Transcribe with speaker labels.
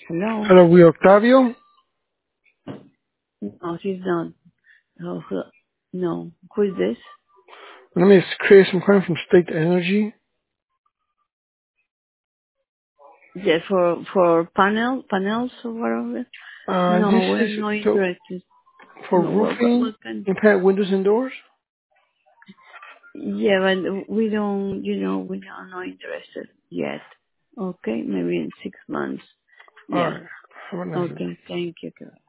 Speaker 1: Hello?
Speaker 2: Hello, we Octavio.
Speaker 1: No, she's not. No. Who is this?
Speaker 2: My name is Chris. I'm calling from State Energy.
Speaker 1: Yeah, for panels or whatever?
Speaker 2: This
Speaker 1: No, we're
Speaker 2: is
Speaker 1: not interested.
Speaker 2: for
Speaker 1: No,
Speaker 2: roofing,
Speaker 1: what can?
Speaker 2: impact windows and doors.
Speaker 1: Yeah, but we don't, we are not interested yet. Okay, maybe in 6 months.
Speaker 2: All
Speaker 1: Yeah.
Speaker 2: right. Have a nice day.
Speaker 1: Okay, thank you.